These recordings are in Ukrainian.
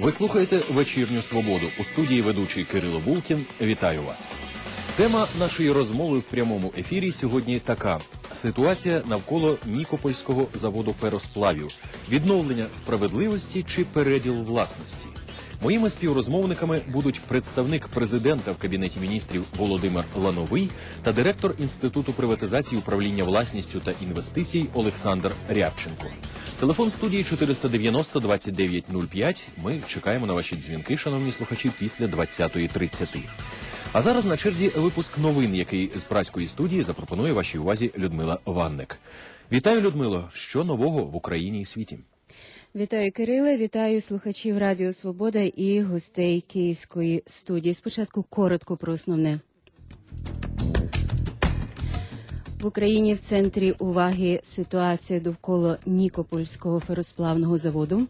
Ви слухаєте «Вечірню свободу». У студії ведучий Кирило Булкін. Вітаю вас. Тема нашої розмови в прямому ефірі сьогодні така. Ситуація навколо Нікопольського заводу феросплавів. Відновлення справедливості чи переділ власності? Моїми співрозмовниками будуть представник президента в Кабінеті міністрів Володимир Лановий та директор Інституту приватизації, управління власністю та інвестицій Олександр Рябченко. Телефон студії 490-2905. Ми чекаємо на ваші дзвінки, шановні слухачі, після 20:30. А зараз на черзі випуск новин, який з Празької студії запропонує вашій увазі Людмила Ванник. Вітаю, Людмило! Що нового в Україні і світі? Вітаю, Кириле, вітаю слухачів Радіо Свобода і гостей Київської студії. Спочатку коротко про основне. В Україні в центрі уваги ситуація довкола Нікопольського феросплавного заводу.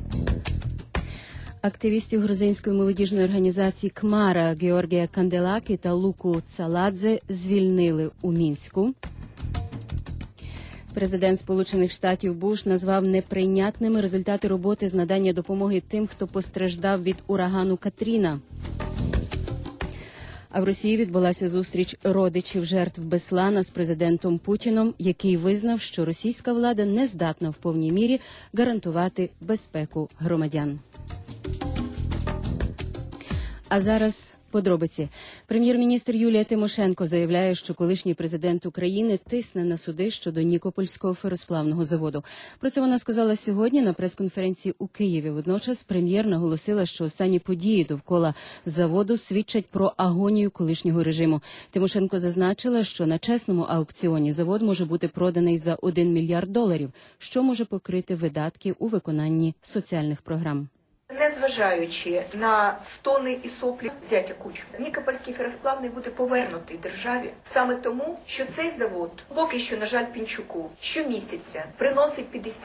Активістів грузинської молодіжної організації «Кмара» Георгія Канделаки та Луку Цаладзе звільнили у Мінську. Президент Сполучених Штатів Буш назвав неприйнятними результати роботи з надання допомоги тим, хто постраждав від урагану Катріна. А в Росії відбулася зустріч родичів жертв Беслана з президентом Путіном, який визнав, що російська влада не здатна в повній мірі гарантувати безпеку громадян. А зараз подробиці. Прем'єр-міністр Юлія Тимошенко заявляє, що колишній президент України тисне на суди щодо Нікопольського феросплавного заводу. Про це вона сказала сьогодні на прес-конференції у Києві. Водночас прем'єр наголосила, що останні події довкола заводу свідчать про агонію колишнього режиму. Тимошенко зазначила, що на чесному аукціоні завод може бути проданий за $1 мільярд, що може покрити видатки у виконанні соціальних програм. Незважаючи на стони і соплі зятя Кучми, Нікопольський феросплавний буде повернутий державі саме тому, що цей завод, поки що, на жаль, Пінчуку, щомісяця приносить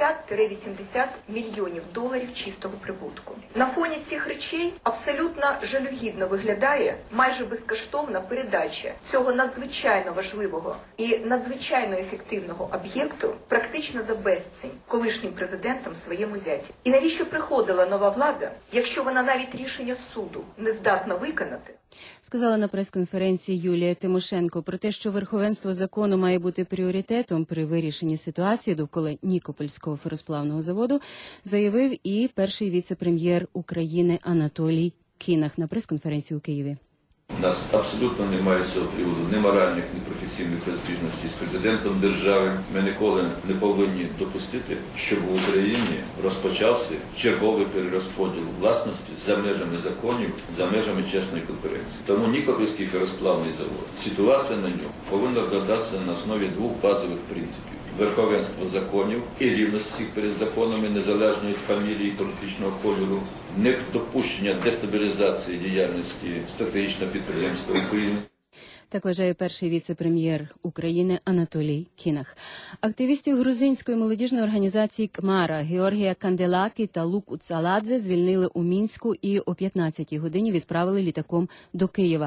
$50–80 мільйонів чистого прибутку. На фоні цих речей абсолютно жалюгідно виглядає майже безкоштовна передача цього надзвичайно важливого і надзвичайно ефективного об'єкту практично за безцінь колишнім президентом своєму зяті. І навіщо приходила нова влада, якщо вона навіть рішення суду не здатна виконати? Сказала на прес-конференції Юлія Тимошенко. Про те, що верховенство закону має бути пріоритетом при вирішенні ситуації довкола Нікопольського феросплавного заводу, заявив і перший віце-прем'єр України Анатолій Кінах на прес-конференції у Києві. У нас абсолютно немає з цього приводу ні моральних, ні професійних розбіжностей з президентом держави. Ми ніколи не повинні допустити, щоб в Україні розпочався черговий перерозподіл власності за межами законів, за межами чесної конкуренції. Тому Нікопольський феросплавний завод, ситуація на ньому повинна вкладатися на основі двох базових принципів: верховенство законів і рівності перед законами, незалежно від фамілії і політичного кольору, недопущення дестабілізації діяльності стратегічного підприємства України. Так вважає перший віце-прем'єр України Анатолій Кінах. Активістів грузинської молодіжної організації «Кмара» Георгія Канделаки та Луку Цаладзе звільнили у Мінську і о 15-й годині відправили літаком до Києва.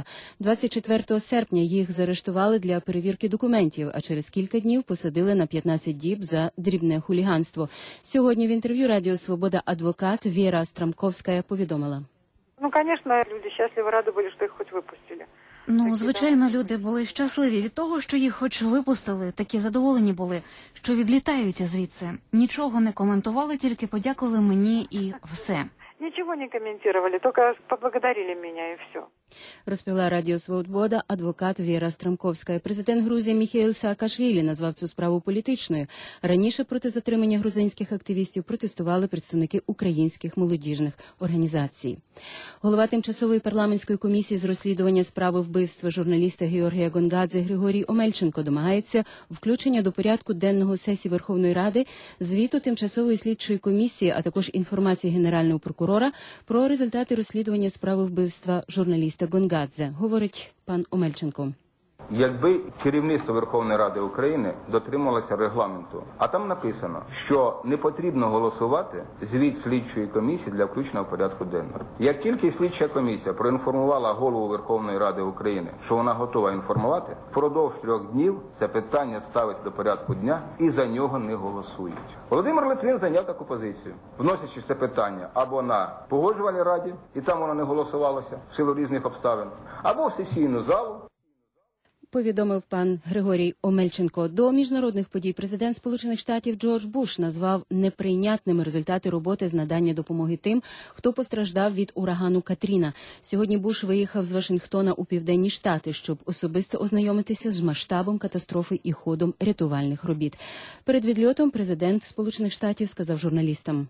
24 серпня їх заарештували для перевірки документів, а через кілька днів посадили на 15 діб за дрібне хуліганство. Сьогодні в інтерв'ю Радіо Свобода адвокат Віра Страмковська повідомила. Звісно, люди щасливі, раді були, що їх хоч випустили. Звичайно, люди були щасливі від того, що їх хоч випустили, такі задоволені були, що відлітають звідси. Нічого не коментували, тільки подякували мені і все. Нічого не коментували, тільки поблагодарили мене і все. Розповіла Радіо Свобода адвокат Віра Страмковська. Президент Грузії Міхеїл Саакашвілі назвав цю справу політичною. Раніше проти затримання грузинських активістів протестували представники українських молодіжних організацій. Голова тимчасової парламентської комісії з розслідування справи вбивства журналіста Георгія Гонгадзе Григорій Омельченко домагається включення до порядку денного сесії Верховної Ради звіту тимчасової слідчої комісії, а також інформації Генерального прокурора про результати розслідування справи вбивства журналіста Гонгадзе, говорить пан Омельченко. Якби керівництво Верховної Ради України дотримувалося регламенту, а там написано, що не потрібно голосувати звіт слідчої комісії для включення в порядку денного. Як тільки слідча комісія проінформувала голову Верховної Ради України, що вона готова інформувати, впродовж 3 днів це питання ставиться до порядку дня і за нього не голосують. Володимир Литвин зайняв таку позицію, вносячи це питання або на Погоджувальній раді, і там воно не голосувалося в силу різних обставин, або в сесійну залу. Повідомив пан Григорій Омельченко. До міжнародних подій президент Сполучених Штатів Джордж Буш назвав неприйнятними результати роботи з надання допомоги тим, хто постраждав від урагану Катріна. Сьогодні Буш виїхав з Вашингтона у Південні Штати, щоб особисто ознайомитися з масштабом катастрофи і ходом рятувальних робіт. Перед відльотом президент Сполучених Штатів сказав журналістам: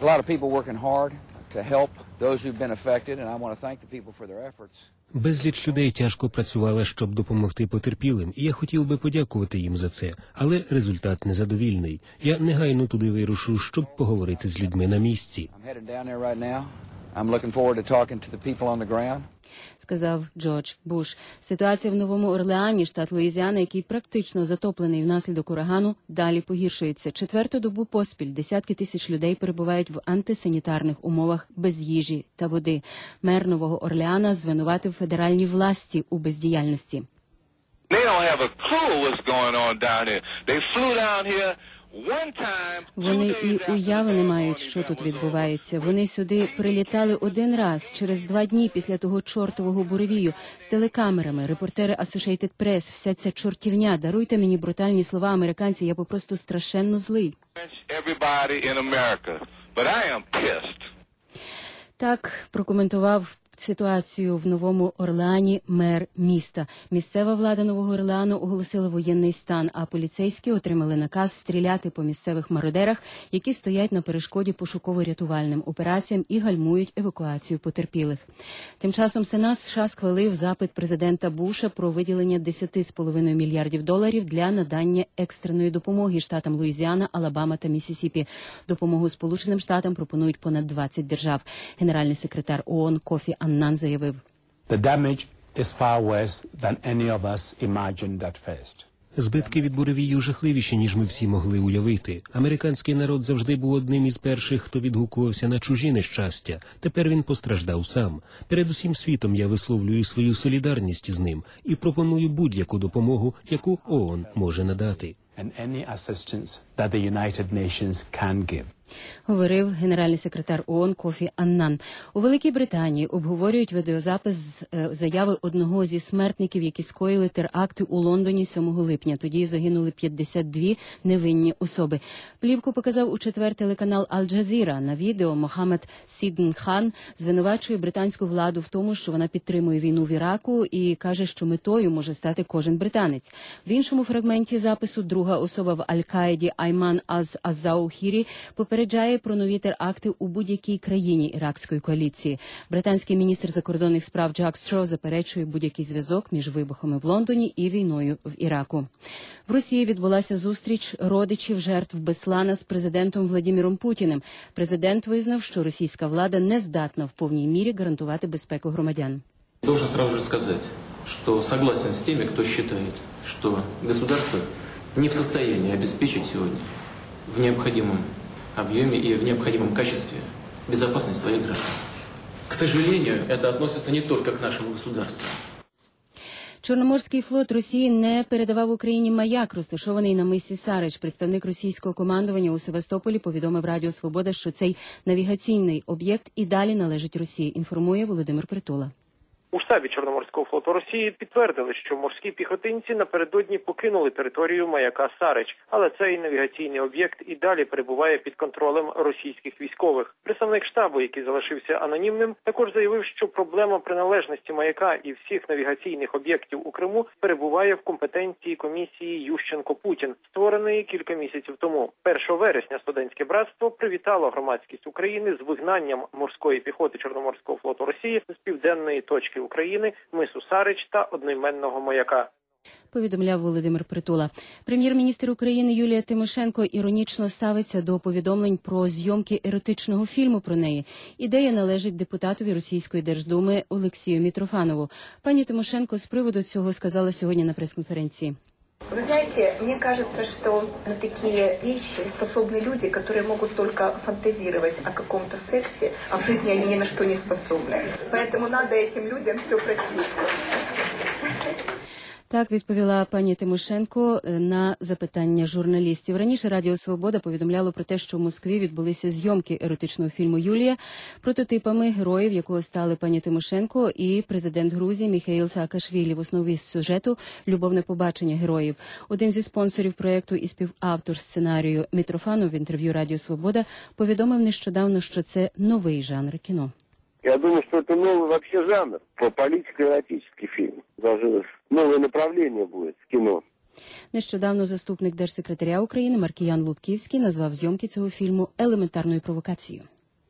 Безліч людей тяжко працювала, щоб допомогти потерпілим, і я хотів би подякувати їм за це, але результат незадовільний. Я негайно туди вирушу, щоб поговорити з людьми на місці. Сказав Джордж Буш. Ситуація в Новому Орлеані, штат Луїзіана, який практично затоплений внаслідок урагану, далі погіршується. 4-ту добу поспіль десятки тисяч людей перебувають в антисанітарних умовах без їжі та води. Мер Нового Орлеана звинуватив федеральні власті у бездіяльності. Вони і уяви не мають, що тут відбувається. Вони сюди прилітали один раз, через 2 дні після того чортового буревію, з телекамерами, репортери Associated Press, вся ця чортівня. Даруйте мені брутальні слова, американці, я попросту страшенно злий. Так прокоментував ситуацію в Новому Орлеані мер міста. Місцева влада Нового Орлеану оголосила воєнний стан, а поліцейські отримали наказ стріляти по місцевих мародерах, які стоять на перешкоді пошуково-рятувальним операціям і гальмують евакуацію потерпілих. Тим часом Сенат США схвалив запит президента Буша про виділення $10,5 мільярдів для надання екстреної допомоги штатам Луїзіана, Алабама та Міссісіпі. Допомогу Сполученим Штатам пропонують понад 20 держав. Генеральний секретар ООН Кофі Аннан заявив: Збитки від буревію жахливіші, ніж ми всі могли уявити. Американський народ завжди був одним із перших, хто відгукувався на чужі нещастя. Тепер він постраждав сам. Перед усім світом я висловлюю свою солідарність із ним і пропоную будь-яку допомогу, яку ООН може надати. Говорив генеральний секретар ООН Кофі Аннан. У Великій Британії обговорюють відеозапис заяви одного зі смертників, які скоїли теракти у Лондоні 7 липня. Тоді загинули 52 невинні особи. Плівку показав у четвер телеканал Аль-Джазіра. На відео Мохаммед Сідн Хан звинувачує британську владу в тому, що вона підтримує війну в Іраку і каже, що метою може стати кожен британець. В іншому фрагменті запису друга особа в Аль-Каїді Айман Аз-Азаухірі попереджає про нові теракти у будь-якій країні іракської коаліції. Британський міністр закордонних справ Джак Стро заперечує будь-який зв'язок між вибухами в Лондоні і війною в Іраку. В Росії відбулася зустріч родичів жертв Беслана з президентом Владимиром Путіним. Президент визнав, що російська влада не здатна в повній мірі гарантувати безпеку громадян. Должен сразу же сказать, что согласен с теми, кто считает, что государство не в состоянии обеспечить сегодня в необходимом объеме и в необходимом качестве безопасность своих граждан. К сожалению, это относится не только к нашему государству. Чорноморський флот Росії не передавав Україні маяк, розташований на мисі Сарич. Представник російського командування у Севастополі повідомив Радіо Свобода, що цей навігаційний об'єкт і далі належить Росії, інформує Володимир Притула. У штабі Чорноморського флоту Росії підтвердили, що морські піхотинці напередодні покинули територію маяка Сарич, але цей навігаційний об'єкт і далі перебуває під контролем російських військових. Представник штабу, який залишився анонімним, також заявив, що проблема приналежності маяка і всіх навігаційних об'єктів у Криму перебуває в компетенції комісії Ющенко-Путін, створеної кілька місяців тому. 1 вересня студентське братство привітало громадськість України з вигнанням морської піхоти Чорноморського флоту Росії з південної точки України, мису Сарич та одноіменного маяка. Повідомляв Володимир Притула. Прем'єр-міністр України Юлія Тимошенко іронічно ставиться до повідомлень про зйомки еротичного фільму про неї. Ідея належить депутатові Російської Держдуми Олексію Митрофанову. Пані Тимошенко з приводу цього сказала сьогодні на прес-конференції. Вы знаете, мне кажется, что на такие вещи способны люди, которые могут только фантазировать о каком-то сексе, а в жизни они ни на что не способны. Поэтому надо этим людям все простить. Так відповіла пані Тимошенко на запитання журналістів. Раніше Радіо Свобода повідомляло про те, що в Москві відбулися зйомки еротичного фільму «Юлія», прототипами героїв, якого стали пані Тимошенко і президент Грузії Міхеїл Саакашвілі. В основі сюжету – любовне побачення героїв. Один зі спонсорів проєкту і співавтор сценарію Митрофанов в інтерв'ю Радіо Свобода повідомив нещодавно, що це новий жанр кіно. Я думаю, что это новый вообще жанр, политико-эротический фильм. Даже новое направление будет в кино. Нещодавно заступник держсекретаря України Маркіян Лубківський назвав зйомки цього фільму елементарною провокацією.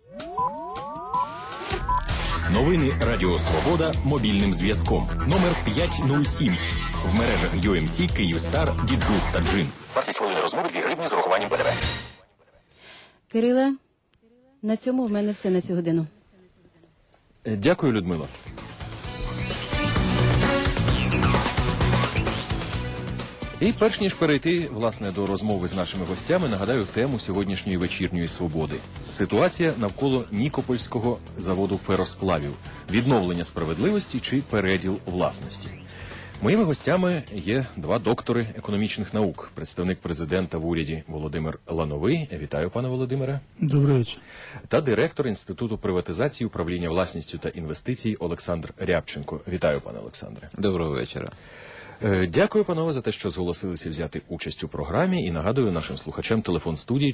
Новини Радіо Свобода мобільним зв'язком. Номер 507. В мережах UMC, Київстар, Діджус та Джинс. Вартість хвилини розмови 2 гривні з урахуванням ПДВ. Кириле, на цьому в мене все на цю годину. Дякую, Людмила. І перш ніж перейти, власне, до розмови з нашими гостями, нагадаю тему сьогоднішньої вечірньої свободи. Ситуація навколо Нікопольського заводу феросплавів. Відновлення справедливості чи переділ власності. Моїми гостями є 2 доктори економічних наук. Представник президента в уряді Володимир Лановий. Вітаю, пане Володимире. Добрий вечір. Та директор Інституту приватизації, управління власністю та інвестицій Олександр Рябченко. Вітаю, пане Олександре. Доброго вечора. Дякую, панове, за те, що зголосилися взяти участь у програмі. І нагадую нашим слухачам телефон студії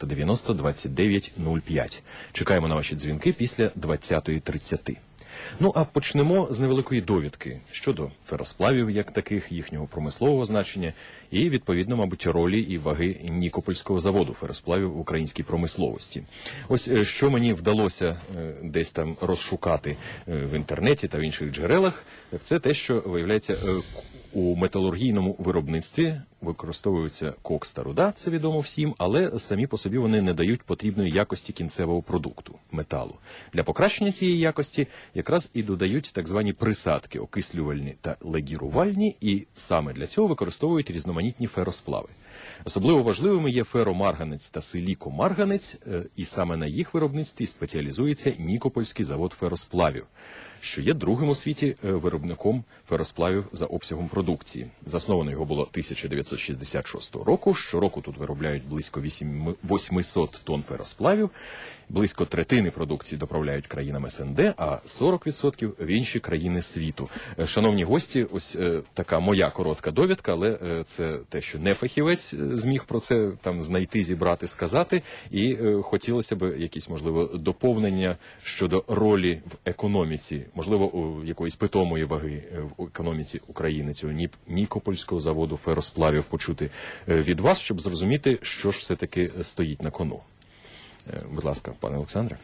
490-29-05. Чекаємо на ваші дзвінки після 20:30. Ну, а почнемо з невеликої довідки щодо феросплавів як таких, їхнього промислового значення і, відповідно, мабуть, ролі і ваги Нікопольського заводу феросплавів в українській промисловості. Ось що мені вдалося десь там розшукати в інтернеті та в інших джерелах, це те, що, виявляється, у металургійному виробництві використовуються кокс та руда, це відомо всім, але самі по собі вони не дають потрібної якості кінцевого продукту – металу. Для покращення цієї якості якраз і додають так звані присадки – окислювальні та легірувальні, і саме для цього використовують різноманітні феросплави. Особливо важливими є феромарганець та силікомарганець, і саме на їх виробництві спеціалізується Нікопольський завод феросплавів, що є другим у світі виробником феросплавів за обсягом продукції. Засновано його було 1966 року. Щороку тут виробляють близько 800 тонн феросплавів. Близько третини продукції доправляють країнам СНД, а 40% в інші країни світу. Шановні гості, ось така моя коротка довідка, але це те, що не фахівець зміг про це там знайти, зібрати, сказати. І хотілося б якісь, можливо, доповнення щодо ролі в економіці, можливо, якоїсь питомої ваги в економіці України, цього Нікопольського заводу феросплавів почути від вас, щоб зрозуміти, що ж все-таки стоїть на кону. Будь ласка, пане Олександре.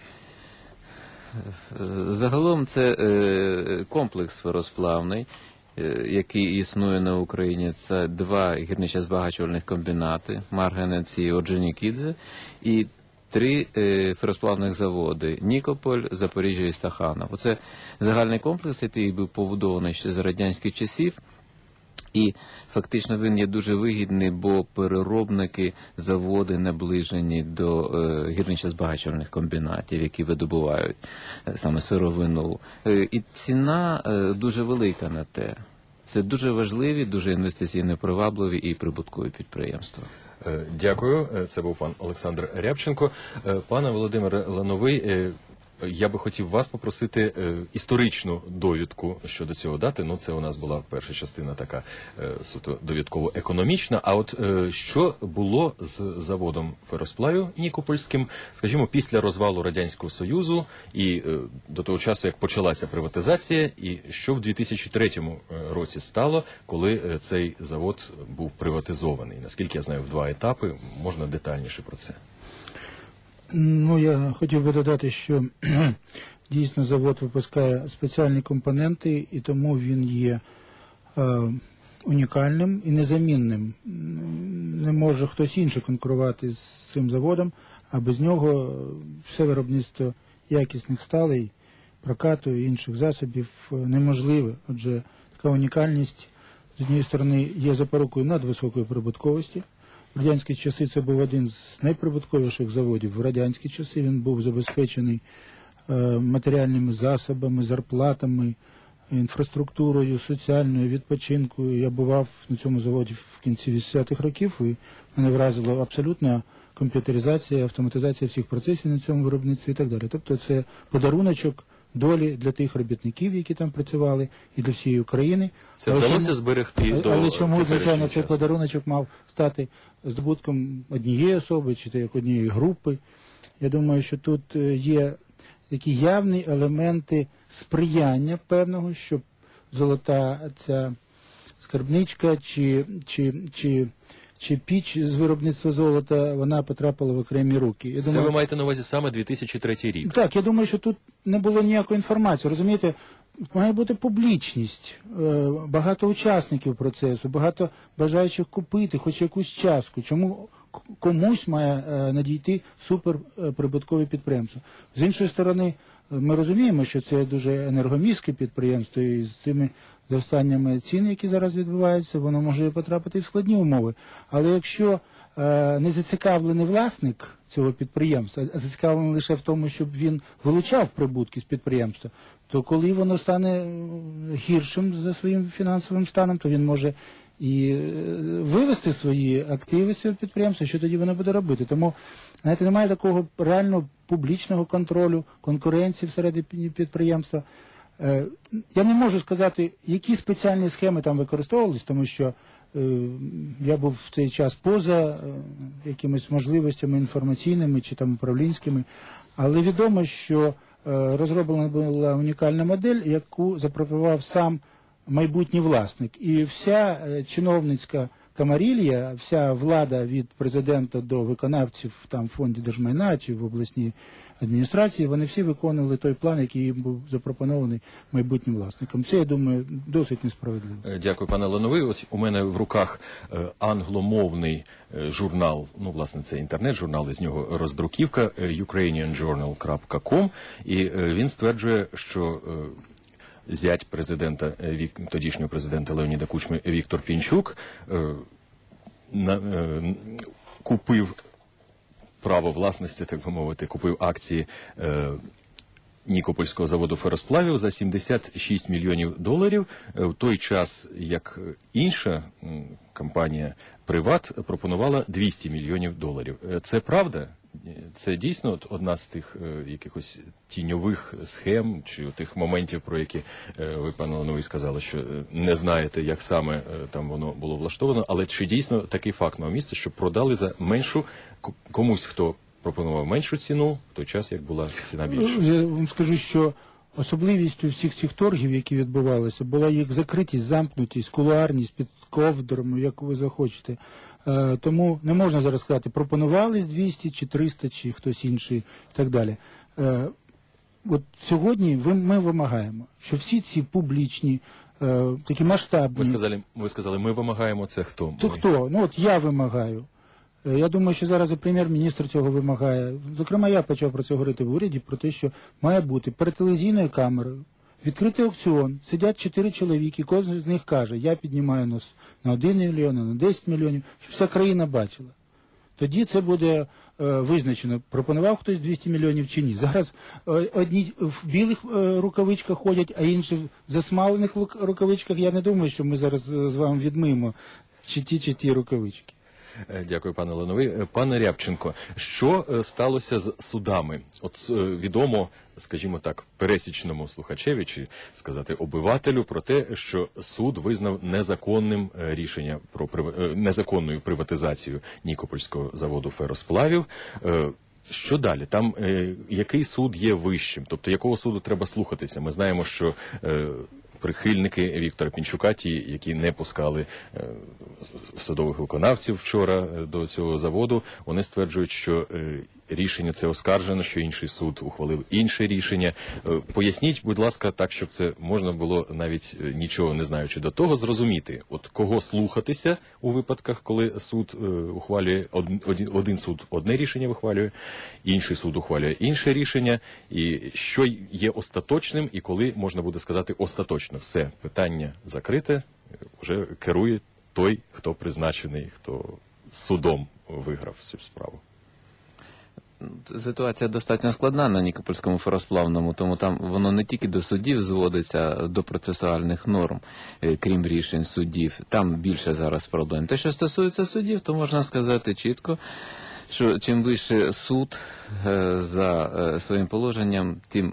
Загалом це комплекс феросплавний, який існує на Україні. Це 2 гірничо-збагачувальних комбінати – Марганець і Орджонікідзе, і 3 феросплавних заводи – Нікополь, Запоріжжя і Стаханов. Оце загальний комплекс, який був побудований ще за радянських часів. І фактично він є дуже вигідний, бо переробники, заводи наближені до гірничо-збагачувальних комбінатів, які видобувають саме сировину. І ціна дуже велика на те. Це дуже важливі, дуже інвестиційно привабливі і прибуткові підприємства. Дякую. Це був пан Олександр Рябченко. Пане Володимире Лановий, я би хотів вас попросити історичну довідку щодо цього дати. Ну, це у нас була перша частина така суто довідково-економічна. А от що було з заводом феросплавів Нікопольським, скажімо, після розвалу Радянського Союзу і до того часу, як почалася приватизація, і що в 2003 році стало, коли цей завод був приватизований? Наскільки я знаю, в 2 етапи. Можна детальніше про це? Ну, я хотів би додати, що дійсно завод випускає спеціальні компоненти, і тому він є унікальним і незамінним. Не може хтось інший конкурувати з цим заводом, а без нього все виробництво якісних сталей, прокату і інших засобів неможливе. Отже, така унікальність, з однієї сторони, є запорукою надвисокої прибутковості. В радянські часи це був один з найприбутковіших заводів. В радянські часи він був забезпечений матеріальними засобами, зарплатами, інфраструктурою, соціальною, відпочинкою. Я бував на цьому заводі в кінці 80-х років, і мене вразила абсолютна комп'ютеризація, автоматизація всіх процесів на цьому виробництві і так далі. Тобто це подаруночок долі для тих робітників, які там працювали, і для всієї України. Це вдалося зберегти до Але чому, звичайно, цей часу? подаруночок мав стати здобутком однієї особи, чи як однієї групи? Я думаю, що тут є такі явні елементи сприяння певного, щоб золота ця скарбничка чи піч з виробництва золота, вона потрапила в окремі руки. Я Це ви маєте на увазі саме 2003 рік? Так, я думаю, що тут не було ніякої інформації. Розумієте, має бути публічність, багато учасників процесу, багато бажаючих купити хоч якусь частку. Чому комусь має надійти суперприбуткове підприємство? З іншої сторони, ми розуміємо, що це дуже енергомістке підприємство, і з цими зростаннями цін, які зараз відбуваються, воно може потрапити в складні умови. Але якщо не зацікавлений власник цього підприємства, а зацікавлений лише в тому, щоб він вилучав прибутки з підприємства, то коли воно стане гіршим за своїм фінансовим станом, то він може і вивести свої активи з цього підприємства, що тоді воно буде робити. Тому, знаєте, немає такого реально публічного контролю, конкуренції всередині підприємства. Я не можу сказати, які спеціальні схеми там використовувались, тому що я був в цей час поза якимись можливостями інформаційними чи там управлінськими, але відомо, що розроблена була унікальна модель, яку запропонував сам майбутній власник. І вся чиновницька камарилья, вся влада від президента до виконавців там в фонді держмайна чи в обласній адміністрації, вони всі виконували той план, який їм був запропонований майбутнім власником. Це, я думаю, досить несправедливо. Дякую, пане Лановий. Ось у мене в руках англомовний журнал, ну, власне, це інтернет-журнал, із нього роздруківка ukrainianjournal.com, і він стверджує, що зять президента, тодішнього президента Леоніда Кучми Віктор Пінчук купив право власності, так би мовити, купив акції Нікопольського заводу феросплавів за $76 мільйонів, в той час, як інша компанія «Приват» пропонувала $200 мільйонів. Це правда? Це дійсно одна з тих якихось тіньових схем чи тих моментів, про які ви, пане Лановий, сказали, що не знаєте, як саме там воно було влаштовано, але чи дійсно такий факт мав місце, що продали за меншу комусь, хто пропонував меншу ціну, в той час, як була ціна більша? Я вам скажу, що особливістю всіх цих торгів, які відбувалися, була їх закритість, замкнутість, кулуарність під ковдрами, як ви захочете. Тому не можна зараз сказати, пропонувались 200 чи 300, чи хтось інший і так далі. От сьогодні ми вимагаємо, що всі ці публічні, такі масштабні... Ви сказали, ми вимагаємо, це хто? То хто? Ну от я вимагаю. Я думаю, що зараз і прем'єр-міністр цього вимагає. Зокрема, я почав про це говорити в уряді, про те, що має бути перед телевізійною камерою відкритий аукціон, сидять 4 чоловіки, кожен з них каже, я піднімаю на 1 мільйон, на 10 мільйонів, щоб вся країна бачила. Тоді це буде визначено, пропонував хтось 200 мільйонів чи ні. Зараз одні в білих рукавичках ходять, а інші в засмалених рукавичках. Я не думаю, що ми зараз з вами відмиємо чи ті рукавички. Дякую, пане Лановий. Пане Рябченко, що сталося з судами? От відомо, скажімо так, пересічному слухачеві, чи сказати обивателю, про те, що суд визнав незаконним рішення про незаконною приватизацію Нікопольського заводу феросплавів. Що далі? Там який суд є вищим? Тобто якого суду треба слухатися? Ми знаємо, що прихильники Віктора Пінчука, ті, які не пускали судових виконавців вчора до цього заводу, вони стверджують, що рішення це оскаржено, що інший суд ухвалив інше рішення. Поясніть, будь ласка, так, щоб це можна було, навіть нічого не знаючи до того, зрозуміти, от кого слухатися у випадках, коли суд ухвалює, один суд одне рішення вихвалює, інший суд ухвалює інше рішення, і що є остаточним, і коли можна буде сказати остаточно. Все, питання закрите, вже керує той, хто призначений, хто судом виграв цю справу. Ситуація достатньо складна на Нікопольському феросплавному, тому там воно не тільки до судів зводиться, до процесуальних норм, крім рішень суддів. Там більше зараз проблем. Те, що стосується суддів, то можна сказати чітко, що чим вище суд за своїм положенням, тим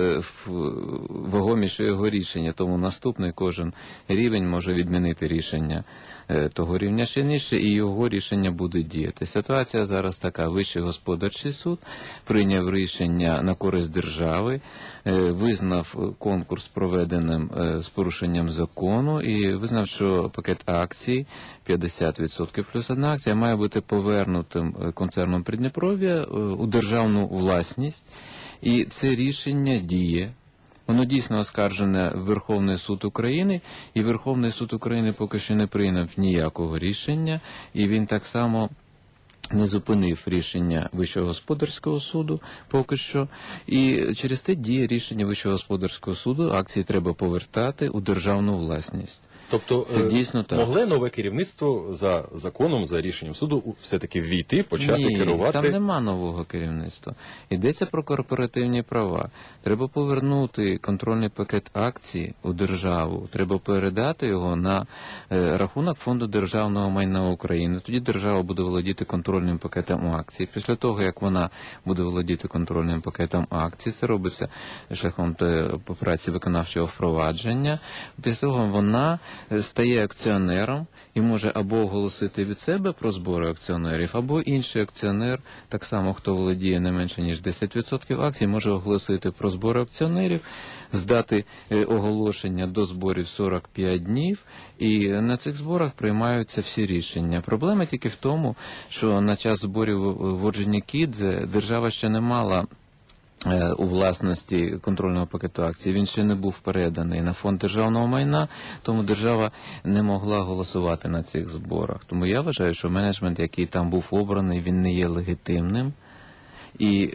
вагоміше його рішення. Тому наступний кожен рівень може відмінити рішення того рівня ще нижче, і його рішення буде діяти. Ситуація зараз така. Вищий господарчий суд прийняв рішення на користь держави, визнав конкурс проведеним з порушенням закону і визнав, що пакет акцій 50% плюс одна акція має бути повернутим концерном Придніпров'я у державну власність. І це рішення діє. Воно дійсно оскаржене в Верховний суд України, і Верховний суд України поки що не прийняв ніякого рішення, і він так само не зупинив рішення Вищого господарського суду поки що. І через те діє рішення Вищого господарського суду, акції треба повертати у державну власність. Тобто це дійсно так. Могле нове керівництво за законом, за рішенням суду все-таки ввійти, почати керувати? Ні, там нема нового керівництва. Йдеться про корпоративні права. Треба повернути контрольний пакет акцій у державу. Треба передати його на рахунок Фонду державного майна України. Тоді держава буде володіти контрольним пакетом акцій. Після того, як вона буде володіти контрольним пакетом акцій, це робиться шляхом по праці виконавчого впровадження. Після того вона стає акціонером і може або оголосити від себе про збори акціонерів, або інший акціонер, так само, хто володіє не менше, ніж 10% акцій, може оголосити про збори акціонерів, здати оголошення до зборів 45 днів, і на цих зборах приймаються всі рішення. Проблема тільки в тому, що на час зборів в Орджонікідзе держава ще не мала у власності контрольного пакету акцій. Він ще не був переданий на фонд державного майна, тому держава не могла голосувати на цих зборах. Тому я вважаю, що менеджмент, який там був обраний, він не є легітимним. І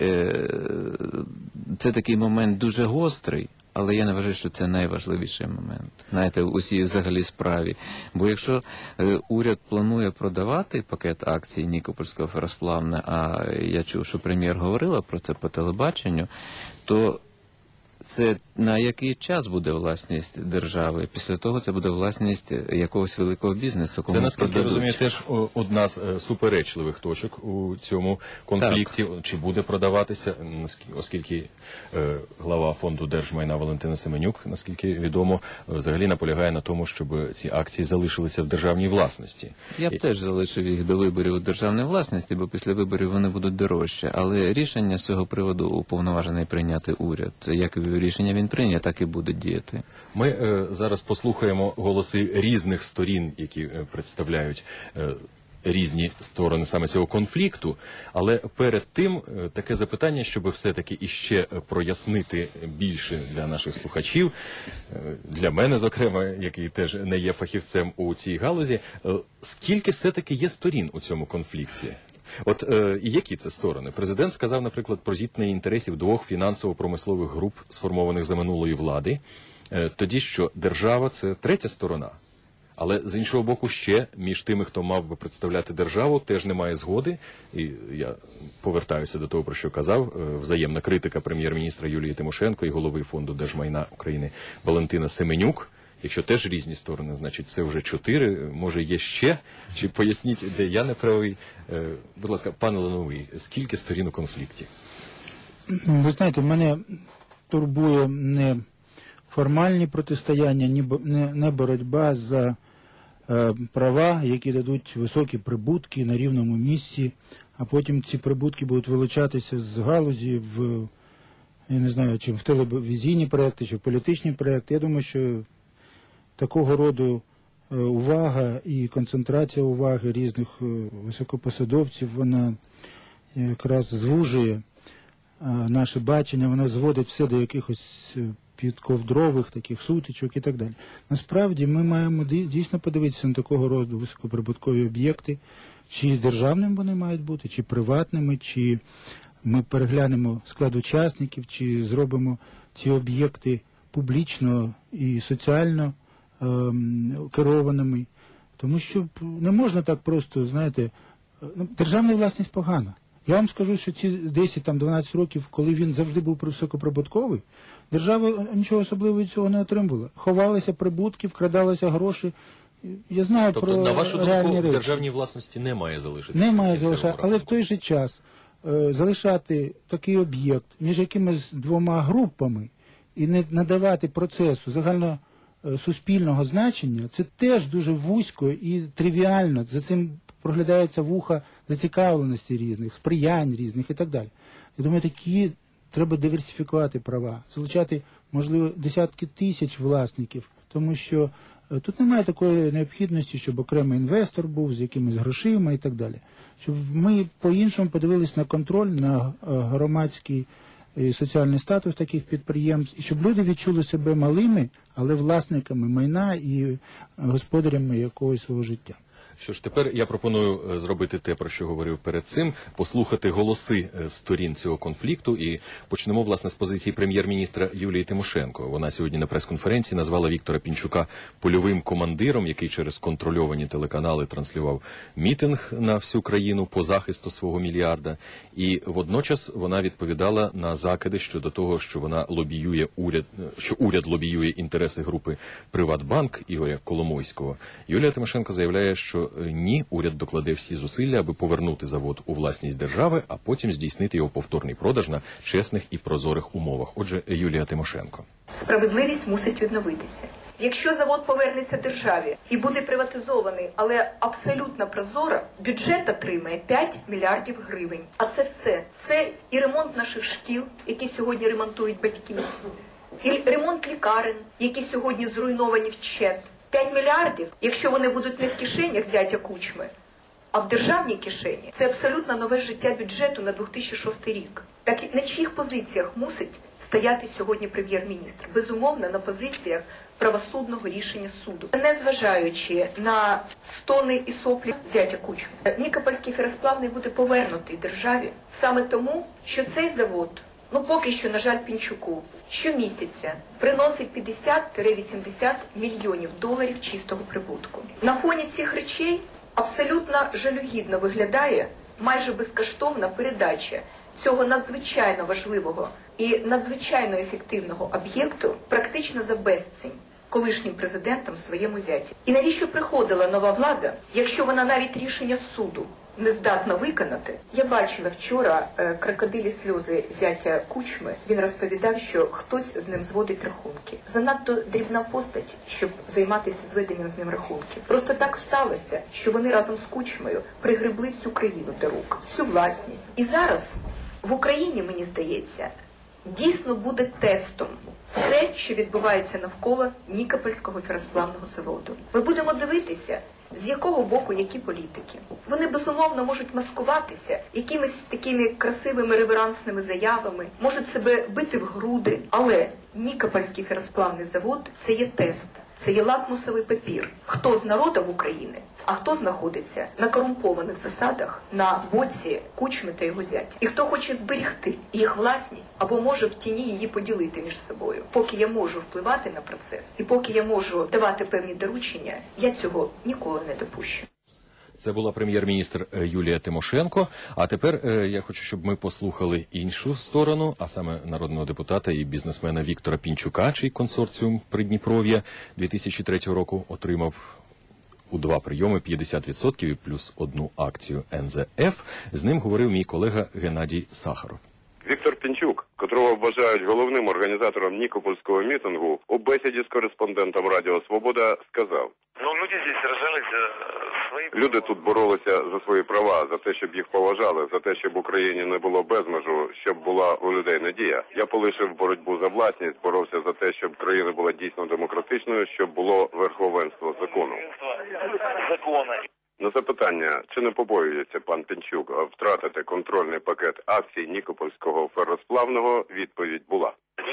це такий момент дуже гострий, але я не вважаю, що це найважливіший момент, знаєте, у цій взагалі справі. Бо якщо уряд планує продавати пакет акцій Нікопольського феросплавне, а я чув, що прем'єр говорила про це по телебаченню, то це на який час буде власність держави? Після того це буде власність якогось великого бізнесу. Це, наскільки я розумію, теж одна з суперечливих точок у цьому конфлікті. Так. Чи буде продаватися, оскільки глава фонду держмайна Валентина Семенюк, наскільки відомо, взагалі наполягає на тому, щоб ці акції залишилися в державній власності. Я б теж залишив їх до виборів у державній власності, бо після виборів вони будуть дорожчі. Але рішення з цього приводу уповноважений прийняти уряд. Як рішення він прийняв, так і буде діяти. Ми зараз послухаємо голоси різних сторін, які представляють різні сторони саме цього конфлікту. Але перед тим таке запитання, щоб все-таки іще прояснити більше для наших слухачів, для мене, зокрема, який теж не є фахівцем у цій галузі, скільки все-таки є сторін у цьому конфлікті? От і які це сторони? Президент сказав, наприклад, про зіткнення інтересів двох фінансово-промислових груп, сформованих за минулої влади. Тоді що держава – це третя сторона. Але, з іншого боку, ще між тими, хто мав би представляти державу, теж немає згоди. І я повертаюся до того, про що казав. Взаємна критика прем'єр-міністра Юлії Тимошенко і голови Фонду держмайна України Валентина Семенюк. Якщо теж різні сторони, значить це вже 4, може є ще? Чи поясніть, де я не правий? Будь ласка, пане Лановий, скільки сторін у конфлікті? Ви знаєте, мене турбує не формальні протистояння, не боротьба за права, які дадуть високі прибутки на рівному місці, а потім ці прибутки будуть вилучатися з галузі в, я не знаю, чи в телевізійні проекти, чи в політичні проекти. Я думаю, що такого роду увага і концентрація уваги різних високопосадовців, вона якраз звужує наше бачення, воно зводить все до якихось підковдрових таких сутичок і так далі. Насправді ми маємо дійсно подивитися на такого роду високоприбуткові об'єкти, чи державними вони мають бути, чи приватними, чи ми переглянемо склад учасників, чи зробимо ці об'єкти публічно і соціально керованими. Тому що не можна так просто, знаєте, державна власність погана. Я вам скажу, що ці 10-12 років, коли він завжди був високоприбутковий, держава нічого особливого від цього не отримувала. Ховалися прибутки, вкрадалися гроші. Я знаю тобто, про на вашу реальні думку, в речі. державній власності не має залишитися? Не має залишати, але в той же час залишати такий об'єкт між якимись двома групами і не надавати процесу загальносуспільного значення, це теж дуже вузько і тривіально. За цим проглядається вуха зацікавленості різних, сприянь різних і так далі. Я думаю, такі треба диверсифікувати права, залучати, можливо, десятки тисяч власників, тому що тут немає такої необхідності, щоб окремий інвестор був з якимись грошима і так далі. Щоб ми по-іншому подивилися на контроль, на громадський і соціальний статус таких підприємств, і щоб люди відчули себе малими, але власниками майна і господарями якогось свого життя. Що ж, тепер я пропоную зробити те, про що говорив перед цим, послухати голоси сторін цього конфлікту і почнемо, власне, з позиції прем'єр-міністра Юлії Тимошенко. Вона сьогодні на прес-конференції назвала Віктора Пінчука польовим командиром, який через контрольовані телеканали транслював мітинг на всю країну по захисту свого мільярда. І водночас вона відповідала на закиди щодо того, що вона лобіює уряд лобіює інтереси групи «Приватбанк» Ігоря Коломойського. Юлія Тимошенко заявляє, що ні, уряд докладе всі зусилля, аби повернути завод у власність держави, а потім здійснити його повторний продаж на чесних і прозорих умовах. Отже, Юлія Тимошенко. Справедливість мусить відновитися. Якщо завод повернеться державі і буде приватизований, але абсолютно прозоро, бюджет отримає 5 мільярдів гривень. А це все. Це і ремонт наших шкіл, які сьогодні ремонтують батьки, і ремонт лікарень, які сьогодні зруйновані вщент. 5 мільярдів, якщо вони будуть не в кишенях зятя Кучми, а в державній кишені, це абсолютно нове життя бюджету на 2006 рік. Так і на чиїх позиціях мусить стояти сьогодні прем'єр-міністр? Безумовно, на позиціях правосудного рішення суду. Незважаючи на стони і соплі зятя Кучми, Нікопольський феросплавний буде повернутий державі саме тому, що цей завод, поки що, на жаль, Пінчуку, щомісяця приносить 50-80 мільйонів доларів чистого прибутку. На фоні цих речей абсолютно жалюгідно виглядає майже безкоштовна передача цього надзвичайно важливого і надзвичайно ефективного об'єкту практично за безцінь колишнім президентом своєму зяті. І навіщо приходила нова влада, якщо вона навіть рішення суду не здатна виконати? Я бачила вчора крокодилі сльози зятя Кучми. Він розповідав, що хтось з ним зводить рахунки. Занадто дрібна постать, щоб займатися зведенням з ним рахунків. Просто так сталося, що вони разом з Кучмою пригребли всю країну до рук, всю власність. І зараз в Україні, мені здається, дійсно буде тестом все, що відбувається навколо Нікопольського феросплавного заводу. Ми будемо дивитися, з якого боку які політики. Вони, безумовно, можуть маскуватися якимись такими красивими реверансними заявами, можуть себе бити в груди, але Нікопольський феросплавний завод – це є тест, це є лакмусовий папір. Хто з народом України, а хто знаходиться на корумпованих засадах на боці Кучми та його зятя. І хто хоче зберігти їх власність або може в тіні її поділити між собою. Поки я можу впливати на процес і поки я можу давати певні доручення, я цього ніколи не допущу. Це була прем'єр-міністр Юлія Тимошенко. А тепер я хочу, щоб ми послухали іншу сторону, а саме народного депутата і бізнесмена Віктора Пінчука, чий консорціум Придніпров'я 2003 року отримав у 2 прийоми 50% і плюс 1 акцію НЗФ. З ним говорив мій колега Геннадій Сахаров. Віктор Пінчук, котрого вважають головним організатором Нікопольського мітингу, у бесіді з кореспондентом Радіо Свобода сказав: люди тут боролися за свої права, за те, щоб їх поважали, за те, щоб в Україні не було безмежу, щоб була у людей надія. Я полишив боротьбу за власність, боровся за те, щоб країна була дійсно демократичною, щоб було верховенство закону. На запитання, чи не побоюється пан Пінчук втратити контрольний пакет акцій Нікопольського ферросплавного, відповідь була.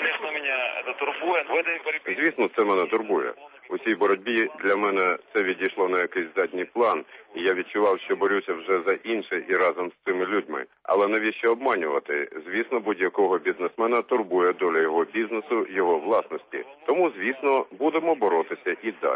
Звісно, це мене турбує. У цій боротьбі для мене це відійшло на якийсь задній план, і я відчував, що борюся вже за інше і разом з цими людьми. Але навіщо обманювати? Звісно, будь-якого бізнесмена турбує доля його бізнесу, його власності. Тому, звісно, будемо боротися і далі.